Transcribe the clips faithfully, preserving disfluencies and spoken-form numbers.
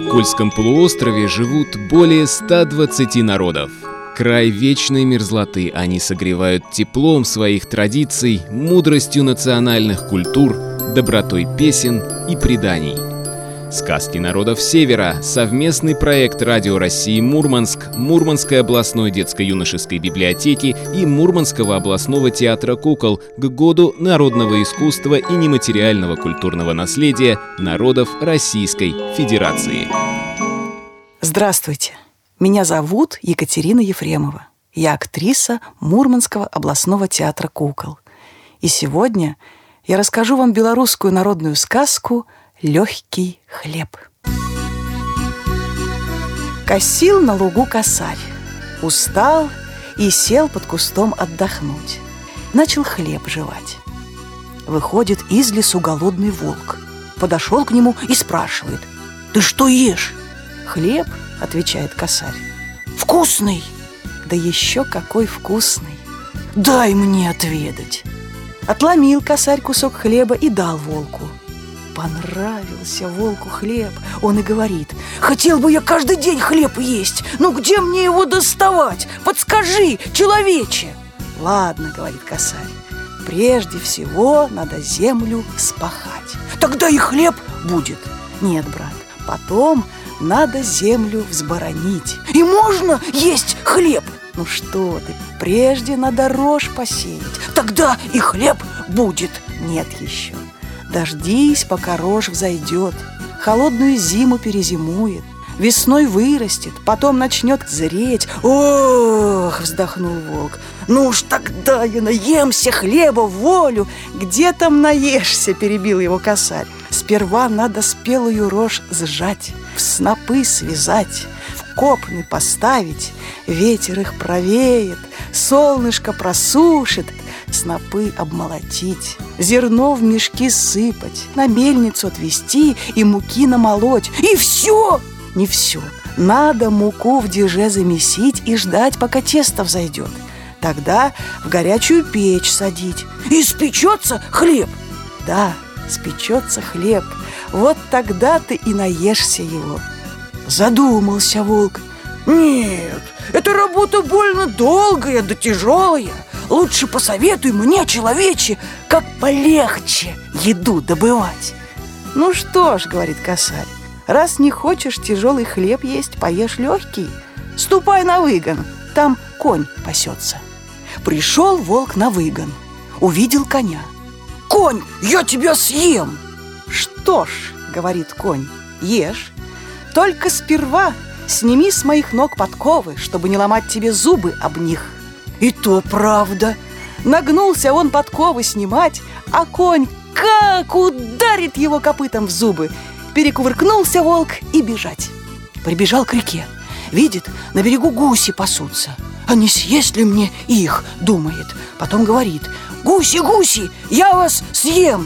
Кольском полуострове живут более ста двадцати народов. Край вечной мерзлоты они согревают теплом своих традиций, мудростью национальных культур, добротой песен и преданий. «Сказки народов Севера» — совместный проект Радио России Мурманск, Мурманской областной детско-юношеской библиотеки и Мурманского областного театра кукол к Году народного искусства и нематериального культурного наследия народов Российской Федерации. Здравствуйте! Меня зовут Екатерина Ефремова. Я актриса Мурманского областного театра кукол. И сегодня я расскажу вам белорусскую народную сказку «Легкий хлеб». Косил на лугу косарь, устал и сел под кустом отдохнуть. Начал хлеб жевать. Выходит из лесу голодный волк. Подошел к нему и спрашивает: «Ты что ешь?» «Хлеб», — отвечает косарь. «Вкусный?» «Да еще какой вкусный! Дай мне отведать!» Отломил косарь кусок хлеба и дал волку. Понравился волку хлеб. Он и говорит: «Хотел бы я каждый день хлеб есть, но где мне его доставать? Подскажи, человече!» «Ладно, — говорит косарь, — прежде всего надо землю спахать. Тогда и хлеб будет». «Нет, брат, потом надо землю взборонить. И можно есть хлеб?» «Ну что ты, прежде надо рожь посеять. Тогда и хлеб будет». «Нет еще. Дождись, пока рожь взойдет, холодную зиму перезимует, весной вырастет, потом начнет зреть». «Ох!» — вздохнул волк. «Ну уж тогда я наемся хлеба в волю». «Где там наешься?» — перебил его косарь. «Сперва надо спелую рожь сжать, в снопы связать, в копны поставить. Ветер их провеет, солнышко просушит, снопы обмолотить, зерно в мешки сыпать, на мельницу отвезти и муки намолоть. И все!» «Не все. Надо муку в деже замесить и ждать, пока тесто взойдет. Тогда в горячую печь садить. И спечется хлеб». «Да, спечется хлеб. Вот тогда ты и наешься его». Задумался волк. «Нет, эта работа больно долгая да тяжелая. Лучше посоветуй мне, человече, как полегче еду добывать». «Ну что ж, — говорит косарь, — раз не хочешь тяжелый хлеб есть, поешь легкий. Ступай на выгон, там конь пасется». Пришел волк на выгон, увидел коня. «Конь, я тебя съем!» «Что ж, — говорит конь, — ешь. Только сперва сними с моих ног подковы, чтобы не ломать тебе зубы об них». «И то правда». Нагнулся он подковы снимать, а конь как ударит его копытом в зубы. Перекувыркнулся волк и бежать. Прибежал к реке. Видит, на берегу гуси пасутся. «А не съесть ли мне их?» — думает. Потом говорит: «Гуси, гуси, я вас съем».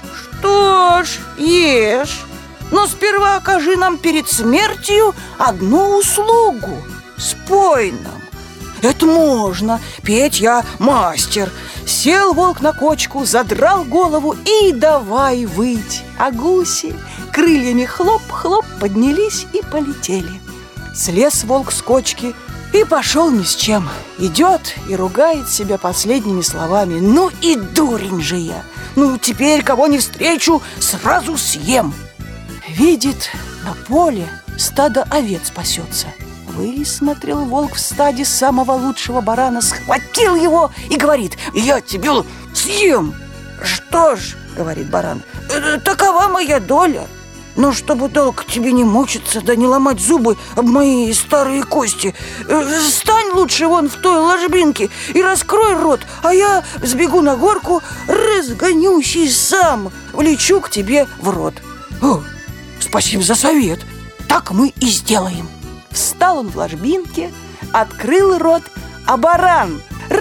«Что ж, ешь. Но сперва окажи нам перед смертью одну услугу. Спой нам». «Это можно, петь я мастер». Сел волк на кочку, задрал голову и давай выть. А гуси крыльями хлоп-хлоп поднялись и полетели. Слез волк с кочки и пошел ни с чем. Идет и ругает себя последними словами: «Ну и дурень же я! Ну теперь кого не встречу, сразу съем». Видит, на поле стадо овец пасется. Высмотрел волк в стаде самого лучшего барана, схватил его и говорит: «Я тебя съем». «Что ж, — говорит баран, — такова моя доля. Но чтобы долго тебе не мучиться, да не ломать зубы об мои старые кости, встань лучше вон в той ложбинке и раскрой рот, а я сбегу на горку, разгонюсь и сам влечу к тебе в рот». «О, спасибо за совет. Так мы и сделаем». Встал он в ложбинке, открыл рот, а баран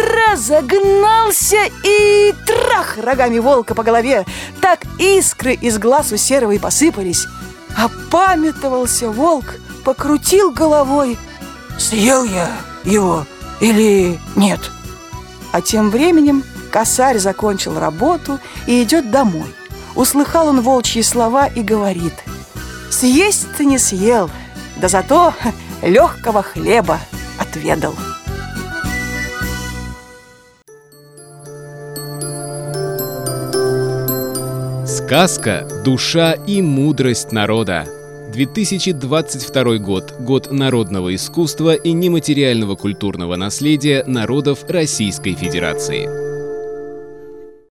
разогнался и трах рогами волка по голове. Так искры из глаз у серого и посыпались. Опамятовался волк, покрутил головой: «Съел я его или нет?» А тем временем косарь закончил работу и идет домой. Услыхал он волчьи слова и говорит: Съесть ты не съел, да зато легкого хлеба отведал. Сказка «Душа и мудрость народа». две тысячи двадцать второй год – год народного искусства и нематериального культурного наследия народов Российской Федерации.